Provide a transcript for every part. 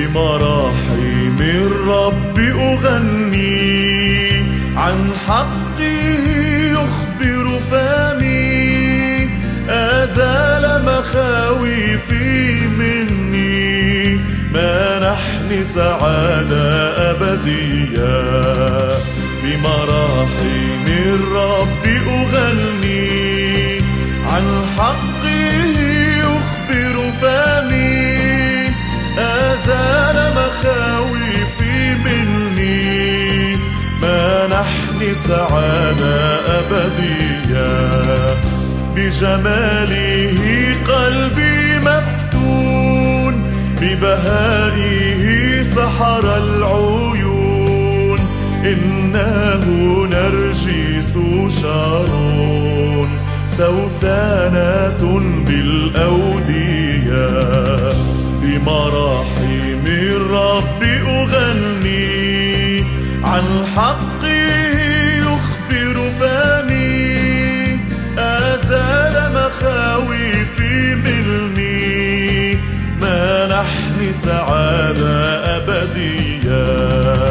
بمراحم الرب أغني، عن حقه يخبر فمي، أزال مخاوفي مني، منحني سعادة أبدية. بمراحم الرب أغني، عن حقه يخبر فمي، أزال مخاوفي مني، منحني سعادة أبدية. بجماله قلبي مفتون، ببهائه سحر العيون، إنه نرجس شارون، سوسنة بالأودية. بمراحم الرب أغني، عن حقه يخبر فمي، أزال مخاوفي مني، منحني سعادة أبدية.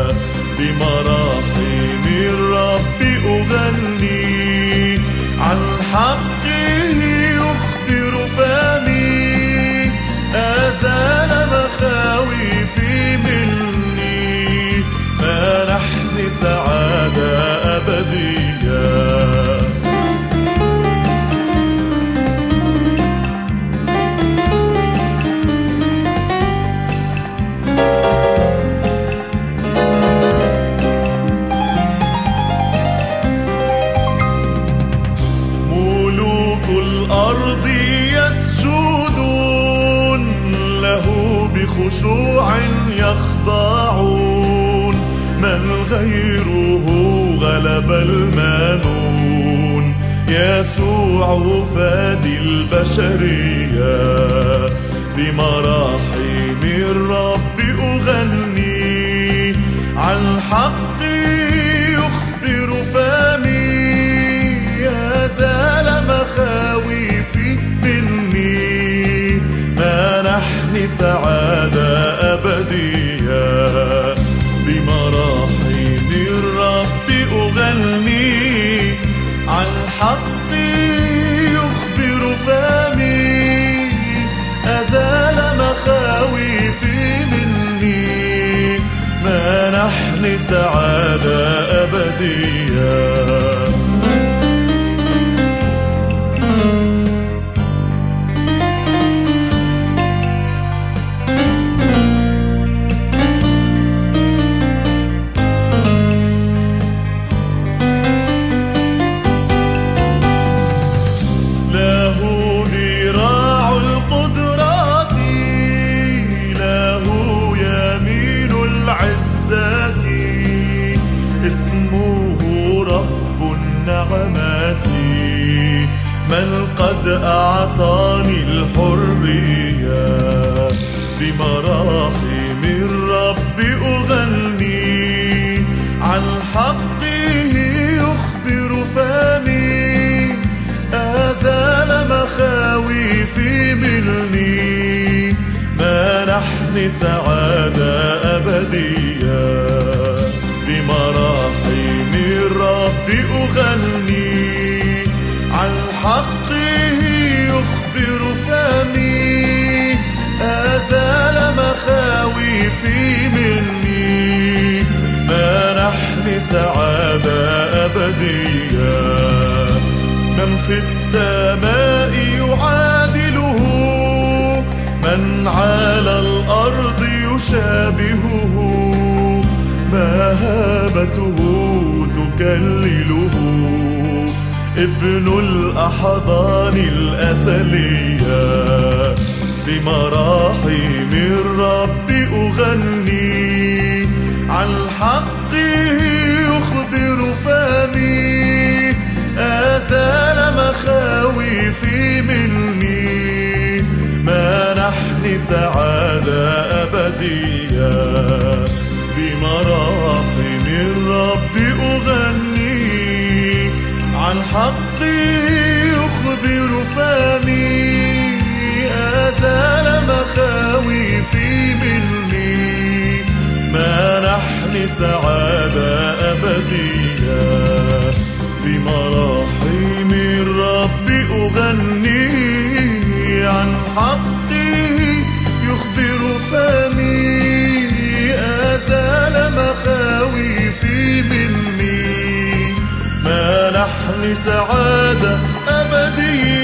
بمراحم الرب أغني، عن حقه يخبر فمي، أزال مخاوفي مني، منحني سعادة أبدية. الأرض يسجدون له، بخشوع يخضعون، من غيره غلب المانون، يسوع فادي البشرية. بمراحم الرب أغني، عن حقه يخبر فمي، أزال مخاوفي مني، منحني سعادة أبدية. بمراحم الرب أغني، عن حقه يخبر فمي، أزال مخاوفي مني، منحني سعادة أبدية. اسمه رب النعمات، من قد أعطاني الحرية. بمراحم الرب أغني، عن حقه يخبر فمي، أزال مخاوفي مني، منحني سعادة أبدية. بمراحم الرب أغني، عن حقه يخبر فمي، أزال مخاوفي مني، منحني سعادة أبدية. من في السماء يعادله، من على الأرض يشابهه، مهابته تكلله، ابن الأحضان الأزلية. بمراحم الرب أغني، عن حقه يخبر فمي، أزال مخاوفي مني، منحني سعادة أبدية. بمراحم الرب أغني، عن حقه يخبر فمي، أزال مخاوفي مني، سعادة أبدية. بمراحم الرب أغني، عن حقه يخبر فمي، أزال مخاوفي مني، منحني سعادة أبدية.